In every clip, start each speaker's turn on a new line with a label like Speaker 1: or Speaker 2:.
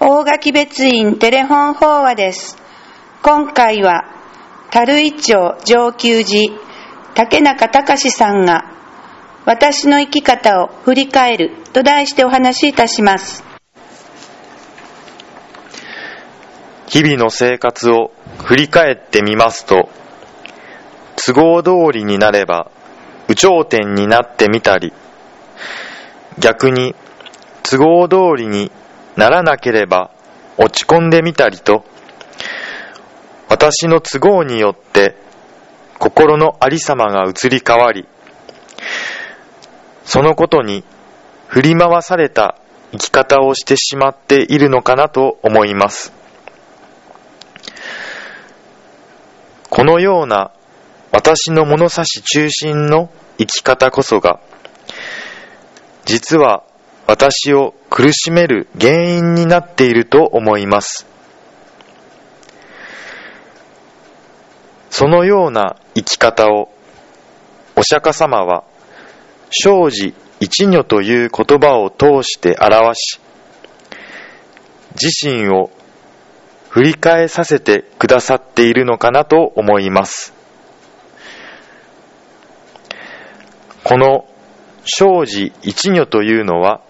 Speaker 1: 大垣別院テレフォン法話です。今回は樽井町上級寺竹中隆さんが私の生き方を振り返ると題してお話しいたします。
Speaker 2: 日々の生活を振り返ってみますと、都合通りになれば有頂天になってみたり、逆に都合通りにならなければ落ち込んでみたりと、私の都合によって心のありさまが移り変わり、そのことに振り回された生き方をしてしまっているのかなと思います。このような私の物差し中心の生き方こそが、実は私を苦しめる原因になっていると思います。そのような生き方をお釈迦様は生死一如という言葉を通して表し、自身を振り返させてくださっているのかなと思います。この生死一如というのは、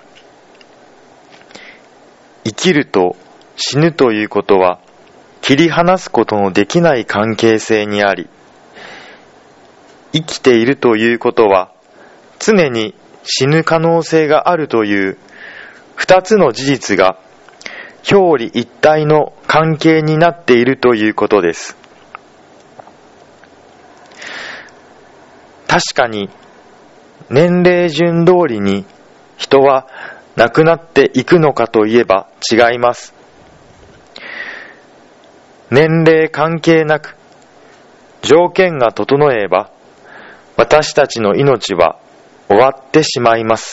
Speaker 2: 生きると死ぬということは切り離すことのできない関係性にあり、生きているということは常に死ぬ可能性があるという二つの事実が表裏一体の関係になっているということです。確かに年齢順通りに人は亡くなっていくのかといえば違います。年齢関係なく条件が整えば私たちの命は終わってしまいます。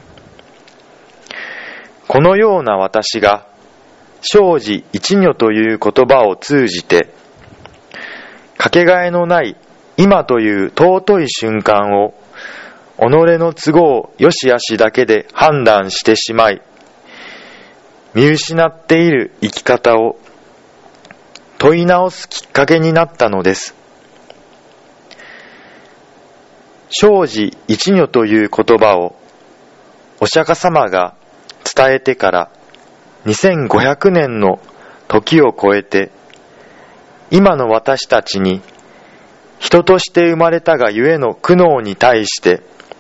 Speaker 2: このような私が生死一如という言葉を通じて、かけがえのない今という尊い瞬間を己の都合よしあしだけで判断してしまい、見失っている生き方を問い直すきっかけになったのです。生死一如という言葉をお釈迦様が伝えてから2500年の時を超えて、今の私たちに人として生まれたがゆえの苦悩に対して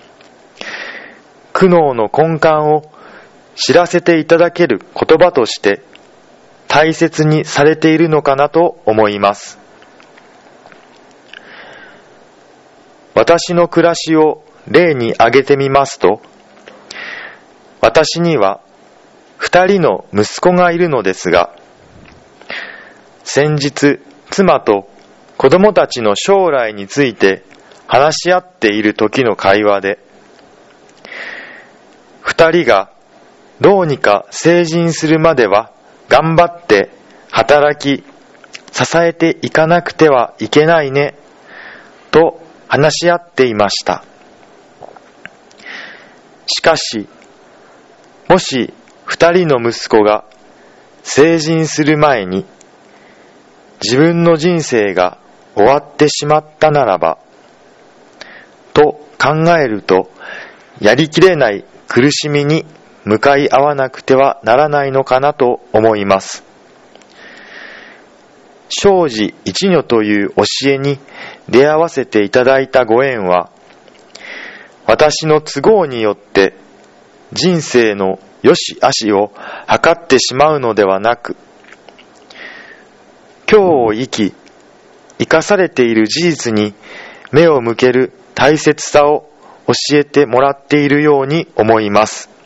Speaker 2: 苦悩の根幹を知らせていただける言葉として大切にされているのかなと思います。私の暮らしを例に挙げてみますと、私には2人の息子がいるのですが、先日妻と子供たちの将来について話し合っている時の会話で、2人がどうにか成人するまでは頑張って働き支えていかなくてはいけないねと話し合っていました。しかし、もし2人の息子が成人する前に自分の人生が終わってしまったならばと考えると、やりきれない苦しみに向かい合わなくてはならないのかなと思います。生死一如という教えに出会わせていただいたご縁は、私の都合によって人生の良し悪しを測ってしまうのではなく、今日を生かされている事実に目を向ける大切さを教えてもらっているように思います。